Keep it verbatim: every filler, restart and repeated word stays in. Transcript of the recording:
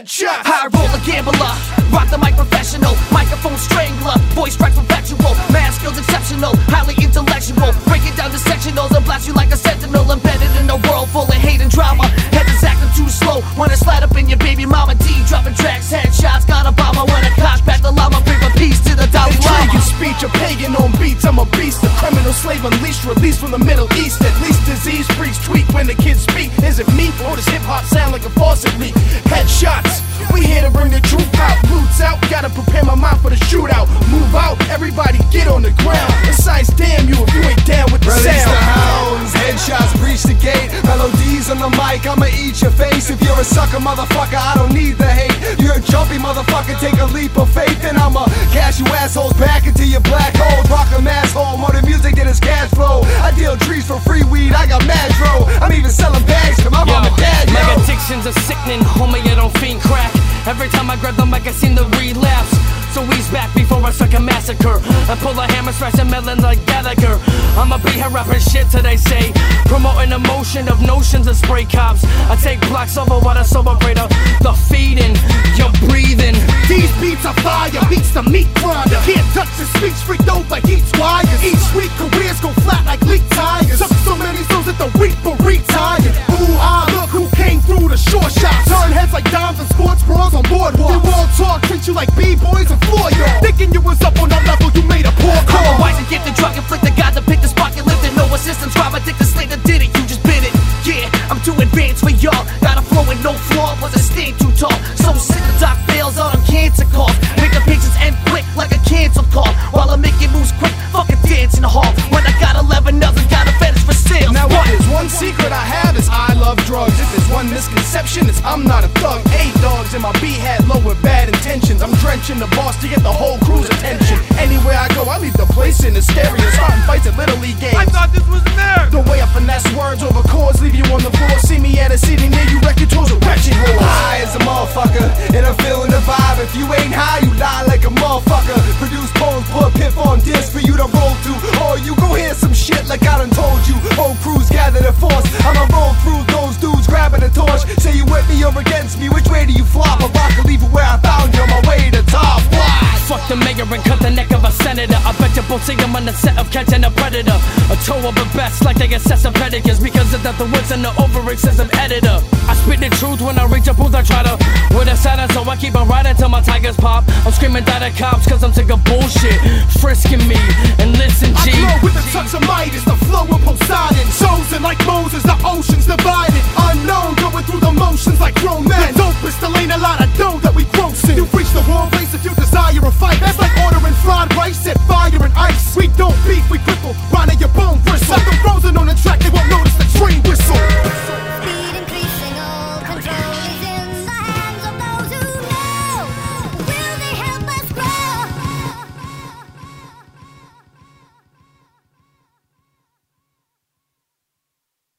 headshots. High roller gambler, rock the mic professional, microphone strangler, voice track perpetual, math skills exceptional, highly intellectual, break it down to sectionals and blast you like a sentinel, embedded in a world full of hate and drama. Head is acting too slow, wanna slide up in your baby mama D, dropping tracks, headshots, got a bomber, when I cock back the llama, bring a piece to the Dalai Lama. Intriguing speech, a pagan on beats, I'm a beast, a criminal slave unleashed, released from the Middle East. At least disease freaks tweak when the kids speak. Is it me or does hip hop sound like a faucet leak? Headshots, we here to bring the truth out. Roots out, gotta prepare my mind for the shootout. Move out, everybody get on the ground. Besides, damn you if you ain't down with the Release sound. the hounds, headshots, breach the gate. Melodies on the mic, I'ma eat your face. If you're a sucker, motherfucker, I don't need the hate. You're a jumpy motherfucker, take a leap of faith. And I'ma cash you assholes back into your black hole. Rock a mass hole, more than music than his cash flow. I deal trees for free weed, I got mad dro. I'm even selling bags to my mom and dad, yo. My addiction's a sickening, homie, I don't fiend crack. Every time I grab the mic, I seem to relapse. So ease back before I strike a massacre and pull a hammer, scratch a melon like Gallagher. I'ma be here rapping shit till they say, promoting emotion of notions of spray cops. I take blocks over what I celebrate the feeding, you're breathing. These beats are fire, beats the meat grinder. Can't touch the speech, freaked out like each wires. Each week careers go flat like leak tires. Took so many souls at the week but retired. Ooh, ah, look who came through the short shots. Turn heads like dimes and sports bras on boardwalks. You all talk, treat you like b-boys and floor y'all. Thinking you was up on our level, you made a poor call. I'm a wise and gifted, drug inflicted, God to pick the spot you lifted. No assistance, drive addicted, Slater did it, you just bit it. Yeah, I'm too advanced for y'all. Got a flow with no flaw, wasn't staying too tall. So sick the doc fails out on cancer calls. Make the patients end quick like a cancel call. While I'm making moves quick, fucking dance in the hall. When I got eleven others, got a fetish for sales. Now what is one secret I have is I love drugs. If there's one misconception, it's I'm not a thug. Eight dogs in my beat had low with bad intentions. I'm drenching the boss to get the whole crew's attention. Anywhere I go, I leave the place in hysteria. Starting fights at Little League games. I thought this was there. The way I finesse words over chords, leave you on the floor. See me at a city near you, wreck your toes with wretched whores. High as a motherfucker, and I'm feeling the vibe. If you ain't high, you lie like a motherfucker. Produce poems, put piff on disc for you to roll to. Or you go hear some shit like I done told you. Whole crews gather the force. I'ma roll through those dudes grabbing a torch. Say you with me or against me, which way do you flop? A rock or leave it where I found you on my way to top. Why? Fuck the mayor and cut the neck of a senator. I bet you both see him on the set of Catching a Predator. A toe of a best like they assess a pedicures. Because of that the words in the over excessive editor. I spit the truth when I reach a booth, I try to with a silence, so I keep on riding till my tigers pop. I'm screaming down at cops cause I'm sick of bullshit frisking me. And listen, G, I glow with the touch of Midas.